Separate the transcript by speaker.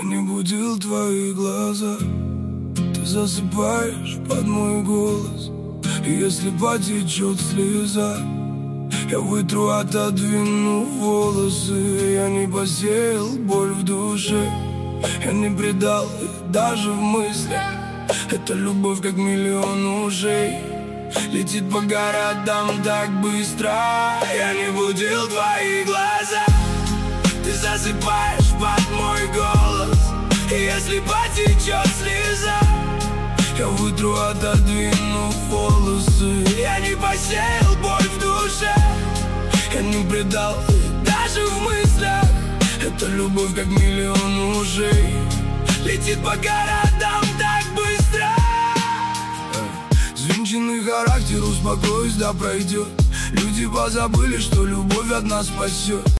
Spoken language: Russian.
Speaker 1: Я не будил твои глаза. Ты засыпаешь под мой голос. И если потечет слеза, я вытру, отодвину волосы. Я не посеял боль в душе, я не предал их даже в мыслях. Это любовь, как миллион ушей, летит по городам так быстро. Я не будил твои глаза. Ты засыпаешь под мой голос. И если потечет слеза, я вытру, отодвину волосы. Я не посеял боль в душе, я не предал даже в мыслях. Это любовь, как миллион ушей, летит по городам так быстро. Звинченный характер, успокоюсь, да пройдет. Люди позабыли, что любовь от нас спасет.